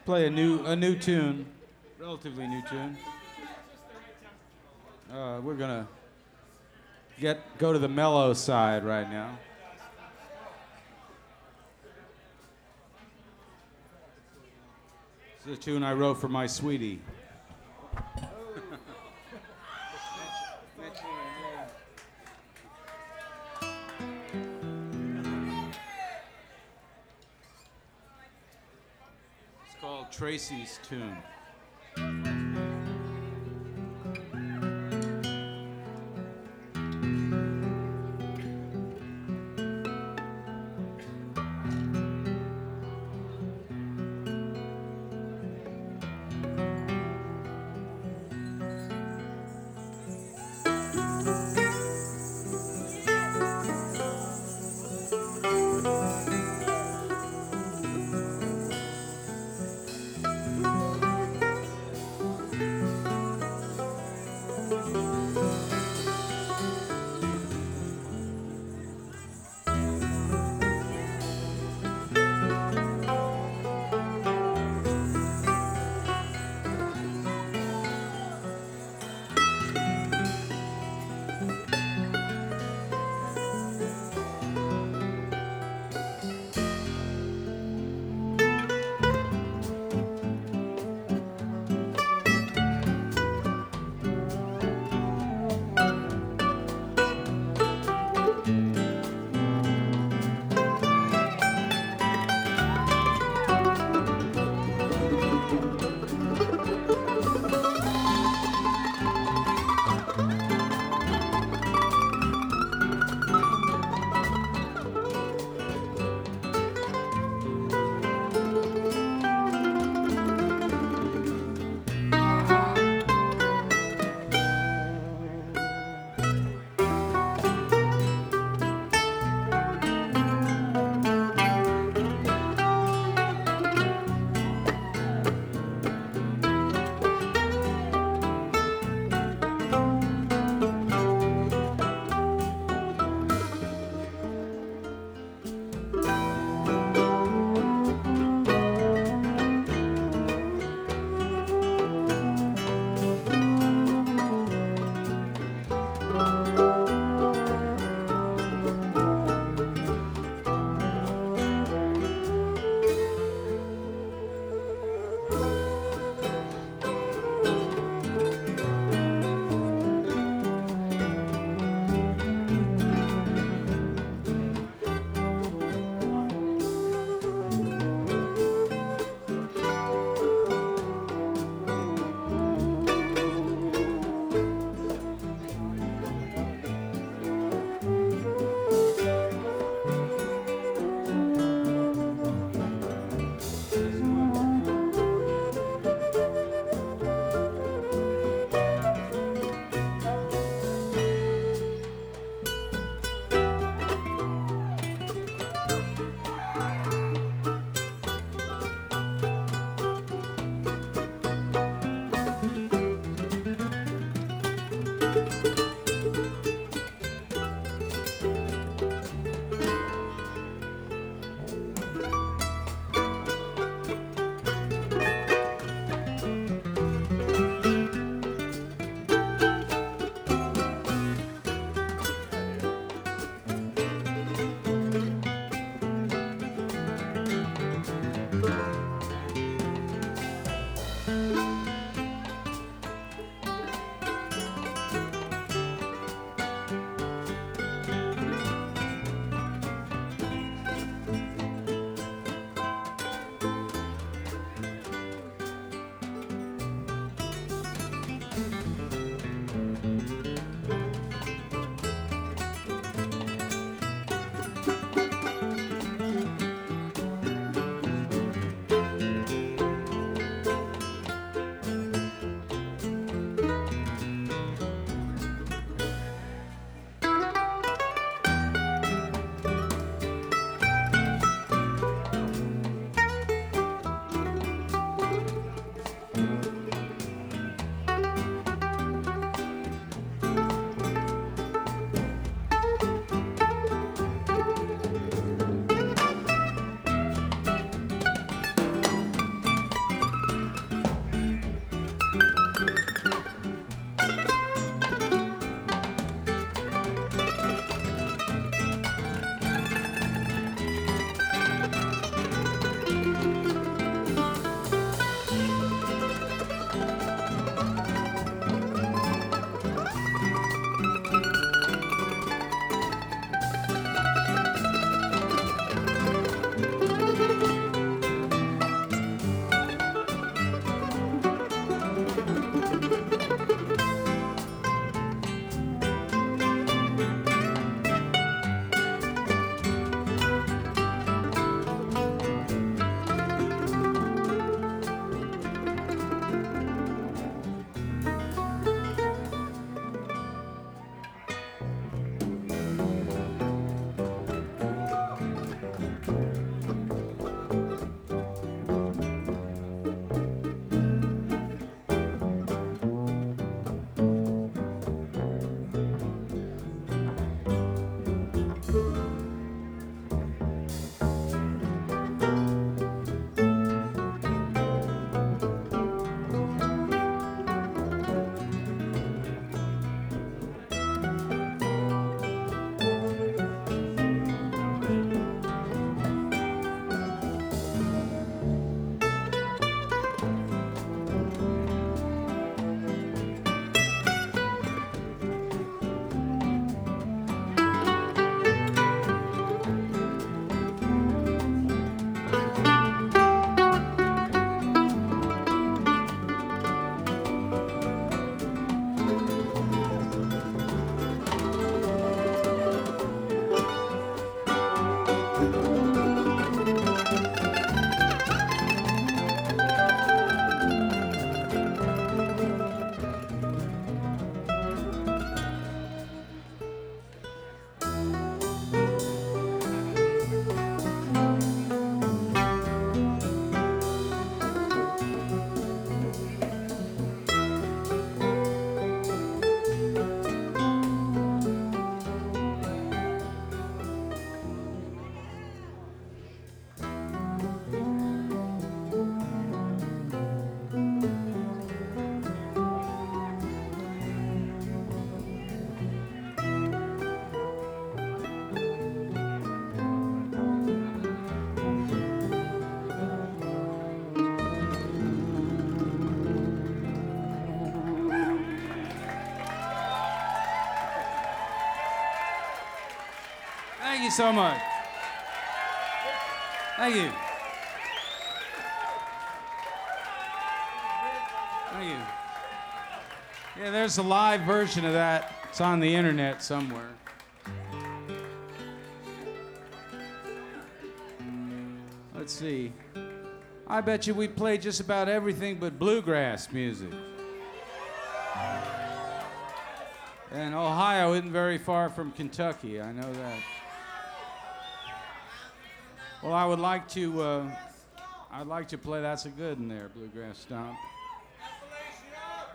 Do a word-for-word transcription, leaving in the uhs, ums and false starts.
play a new a new tune, relatively new tune. Uh, we're gonna get go to the mellow side right now. This is a tune I wrote for my sweetie. It's called Tracy's Tune. so much. Thank you. Thank you. Yeah, there's a live version of that. It's on the internet somewhere. Let's see. I bet you we play just about everything but bluegrass music. And Ohio isn't very far from Kentucky, I know that. Well, I would like to, uh, I'd like to play That's a Good in there, Bluegrass Stomp.